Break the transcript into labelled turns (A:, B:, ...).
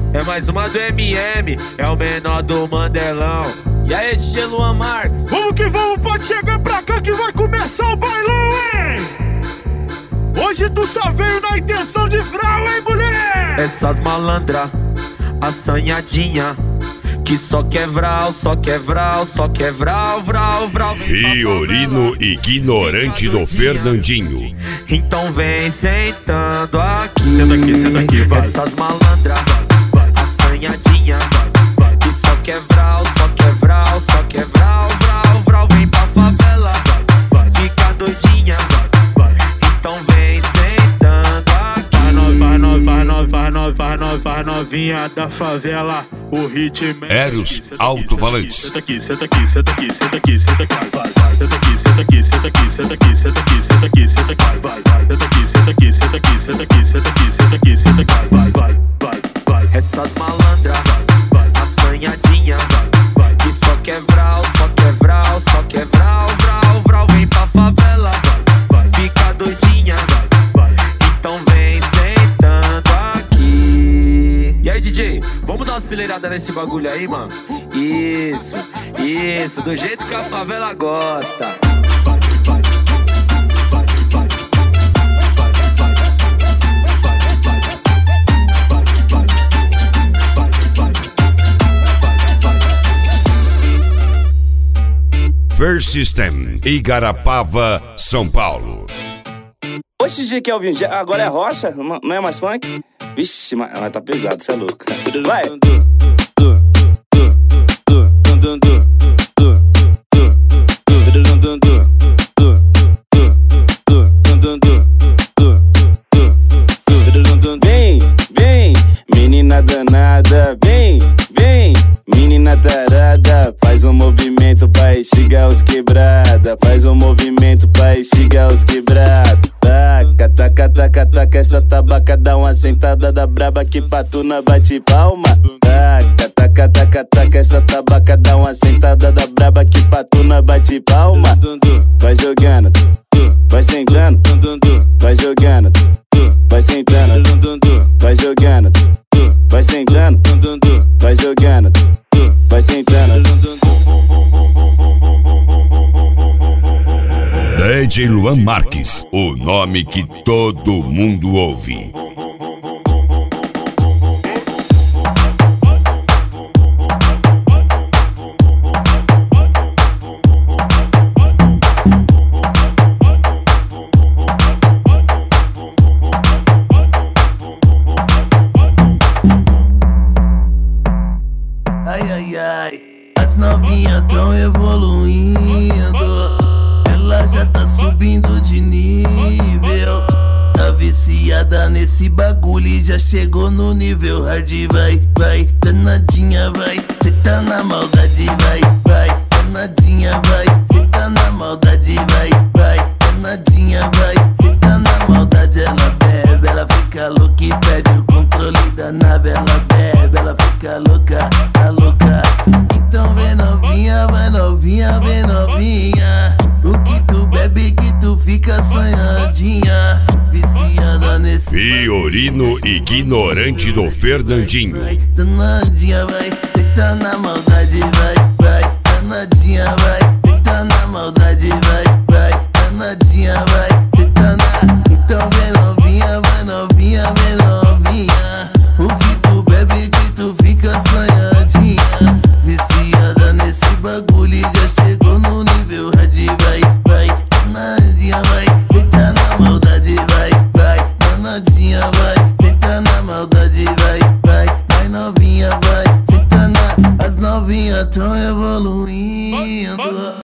A: É mais uma do MM, é o menor do Mandelão.
B: E aí, DJ Luan Marques?
C: Vamos que vamos, pode chegar pra cá que vai começar o bailão, hein? Hoje tu só veio na intenção de vral, hein, mulher?
A: Essas malandra, assanhadinha, que só quer vral, só quer vral, só quer vral, vral, vral.
D: Fiorino ignorante do Fernandinho.
A: Então vem sentando aqui.
C: Senta aqui, vai.
A: Essas malandra, assanhadinha, que só quer vral, só quer vral, só quer vral, vral, vral. Vem pra favela, fica doidinha. Então vem sentando aqui.
C: Vai novinha da favela. O ritmo é
D: Eros Alto-Falantes.
C: Senta aqui, senta aqui, senta aqui, senta aqui, senta aqui, vai, vai. Senta aqui, senta aqui, senta aqui, senta aqui, senta aqui, senta aqui, senta aqui, vai, vai. Senta aqui, senta aqui, senta aqui, senta aqui, senta aqui, senta aqui, senta aqui, vai, vai, vai, vai.
A: Essas malandra, assanhadinha, que só quer vral, só quer vral, só quer vral, vral, vral. Vem pra favela, fica doidinha. Então vem sentando aqui. E aí, DJ, vamos dar uma acelerada nesse bagulho aí, mano? Isso, isso, do jeito que a favela gosta.
D: Ver System, Igarapava, São Paulo.
E: Oxe, DJ Kelvin, agora é rocha? Não é mais funk? Vixe, mas tá pesado, cê é louco. Vai! Vem, vem, menina danada, vem, vem, menina tarada. Faz um movimento pra instigar os quebrada, faz um movimento pra instigar os quebrada. Taca, taca, taca, taca, essa tabaca dá uma sentada da braba que patuna bate palma. Taca, taca, taca, taca, essa tabaca dá uma sentada da braba que patuna bate palma. Vai jogando, vai sentando, vai jogando, vai sentando, vai jogando, vai sentando, vai jogando, vai sentando.
D: DJ Luan Marques, o nome que todo mundo ouve.
F: Ai, ai, ai, as novinhas tão evoluindo. Ela já tá subindo de nível. Tá viciada nesse bagulho e já chegou no nível hard. Vai, vai, danadinha, vai. Cê tá na maldade, vai, vai. Danadinha, vai. Cê tá na maldade, vai, vai. Danadinha, vai. Cê tá na maldade, ela bebe, ela fica louca e perde o controle da nave. Ela bebe, ela fica louca, tá louca. Então vem novinha, vai novinha, vem novinha. O que tu bebe que tu fica sonhadinha, viciada nesse
D: Fiorino ignorante do Fernandinho.
F: vai, danadinha, vai, cê tá na maldade, vai, vai, danadinha, vai, cê tá na maldade, vai, vai, danadinha, vai, cê tá na. Então vem novinha, vai novinha, vem novinha. O que tu bebe que tu fica sonhadinha, viciada nesse bagulho e já chegou no nível hard. Vai, vai, danadinha, vai, cê tá na maldade, vai, vai, danadinha, vai, cê tá na maldade, vai, vai, vai novinha, vai, cê tá na. As novinhas tão evoluindo.